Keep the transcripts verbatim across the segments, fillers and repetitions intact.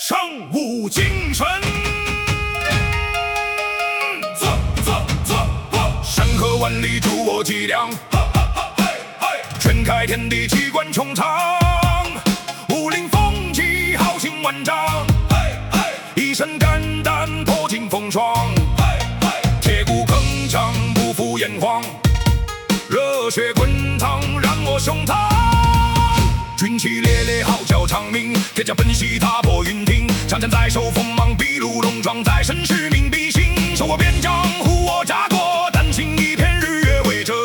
尚武精神。做做做做，山河万里助我脊梁，全开天地气贯穹苍，武林风起豪情万丈，一身肝胆破尽风霜，铁骨铿锵不负炎黄，热血滚烫让我胸膛。军旗猎猎号角长鸣，铁甲奔袭踏破云庭，枪剑在手锋芒毕露，戎装在身使命必行，守我边疆护我家国，丹青一片日月为遮。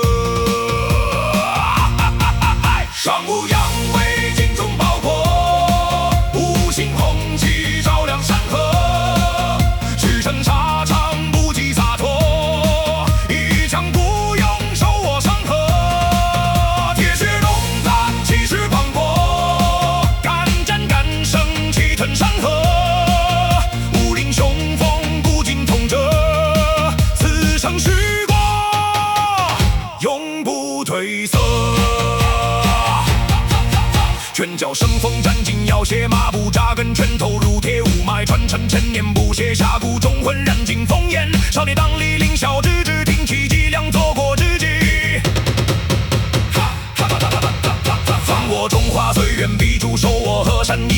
尚武扬威精忠报国，五星红旗照亮山河，驰骋沙场不羁洒脱，一枪不用手我山河，铁血龙胆气势磅礴，敢战敢胜气吞山河，武林雄风不尽统摄，此生时过永不褪色。拳脚生风，斩尽要挟，马步扎根，拳头如铁，五脉传承，千年不懈，侠骨忠魂燃尽烽烟。少年当立凌霄之志，挺起脊梁，做过知己。放我中华岁月，必主守我河山。